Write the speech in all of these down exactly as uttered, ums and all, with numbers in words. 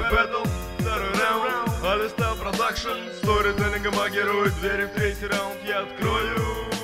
бэтл, второй раунд, Алистел продакшн, сторителлингом агирует двери в третий раунд, я открою.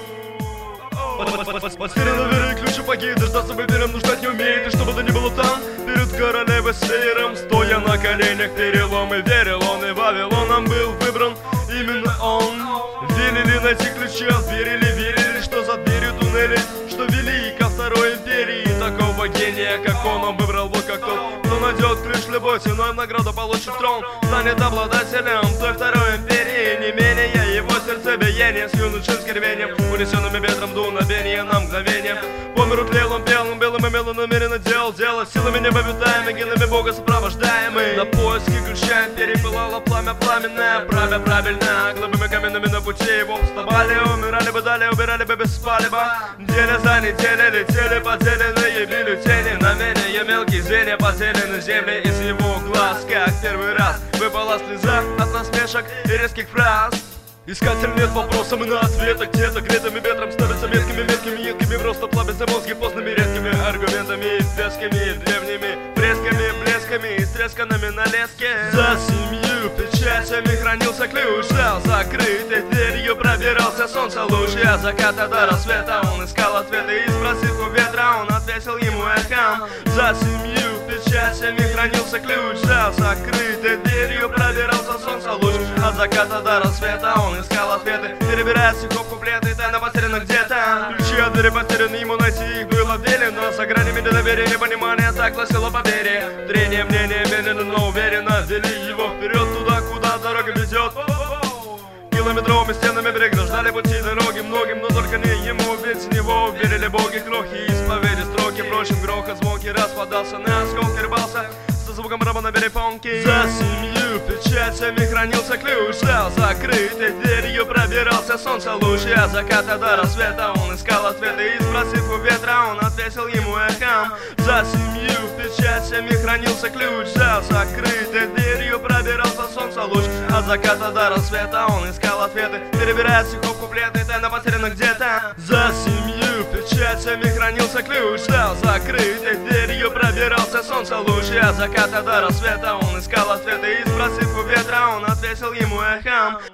Сфера на двери, ключ сапоги, дождаться бы вером, нуждать не умеет, и чтобы то ни было там, перед королевой с веером, стоя на коленях, перелом и верил он, и Вавилоном был выбран именно он. Велели найти ключи, верили, верили, что за дверью туннели, что вели ко второй империи. Такого гения, как он, он выбрал вот как тот, кто найдет ключ любой ценой в награду получит трон, станет обладателем той второй империи. Не менее его сердцебиение с юношеским рвением, унесенными ветром дуновения на мгновение. Помер тлел он белым, белым имел он намеренно делал дело, силами неба витаемый, генами Бога сопровождаемый. На поиски ключа империи пылало пламя пламенное, правя правильно, глыбами каменными на пути его вставали, умирали бы далее, убирали бы без спалиба. Неделя за неделей летели поделенные бюллетени, намерения мелкие звенья поделены земли из его глаз, как первый раз выпала слеза от насмешек и резких фраз. Искатель нет вопросом и на ответа, где-то гретыми ветром становятся меткими, меткими, едкими, просто плавятся мозги постными, редкими аргументами, вескими, древними фресками, блесками и стресканными на леске. За семью печатями хранился ключ, ждал закрытой дверью, пробирался солнце луч. От заката до рассвета он искал ответы и, спросив у ветра, он ответил ему эхом. За семью печатями хранился ключ, ждал закрытой дверью, пробирался солнце луч. От заката до рассвета он искал ответы, перебирая стихов куплеты, тайно потеряны где-то. Ключи от двери потеряны, ему найти их было велено, за гранями недоверия, непонимания, так гласило поверье. Трение мнения медленно, но уверенно вели его вперед, туда, куда дорога ведет. Километровыми стенами преграждали пути дороги многим, но только не ему, ведь в него верили боги. Крохи исповеди, строки, прочим грохот, звуки распадался на осколки, рвался со звуком раба на перепонке. За семью печатями хранился ключ, ждал закрытой дверью, пробирался солнце луч. От заката до рассвета он искал ответы и, спросив у ветра, он ответил ему эхом. За семью печатями хранился ключ, ждал закрытой дверью, пробирался солнце луч. От заката до рассвета он искал ответы, перебирая стихов куплеты, тайно потеряны где-то. За семью печатями хранился ключ, ждал закрытой дверью, пробирался солнце луч. От заката до рассвета он искал ответы и, спросив у ветра, он ответил ему эхом.